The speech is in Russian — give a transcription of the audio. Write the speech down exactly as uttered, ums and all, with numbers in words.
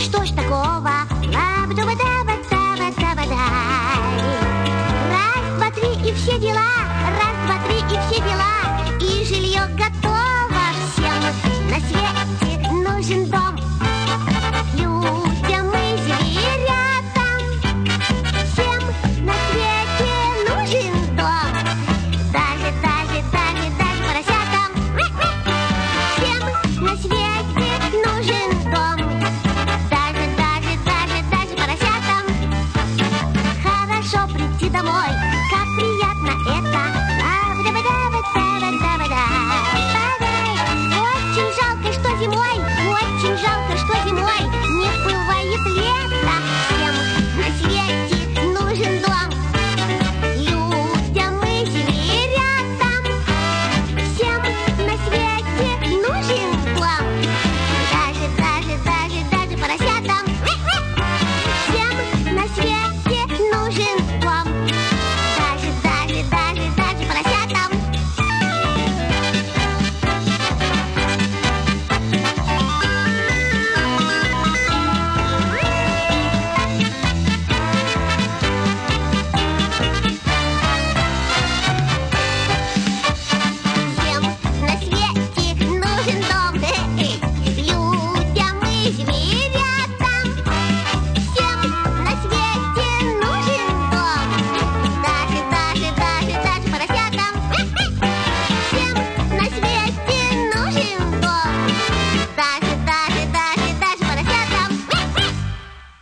Что ж такого? Лабдубадабадабадабадай. Раз, два, три и все дела. Раз, два, три и все дела. И жилье готово всем. На свете нужен дом. Людям и зверятам. Всем на свете нужен дом. Даже, даже, даже, даже поросятам. Всем на свете нужен дом. Даже, даже, даже, даже поросятам. Хорошо прийти домой, как приятно это. Очень жалко, что зимой, очень жалко, что зимой не бывает лета. Всем на свете нужен дом. Людям и зверятам. Всем на свете нужен дом. Даже, даже, даже, даже поросятам. Всем на свете нужен дом. Даже, даже, даже, даже поросятам. Всем на свете нужен дом. Людям и зверятам. Всем на свете нужен дом. Даже, даже, даже, даже поросятам. Всем на свете нужен дом. Даже,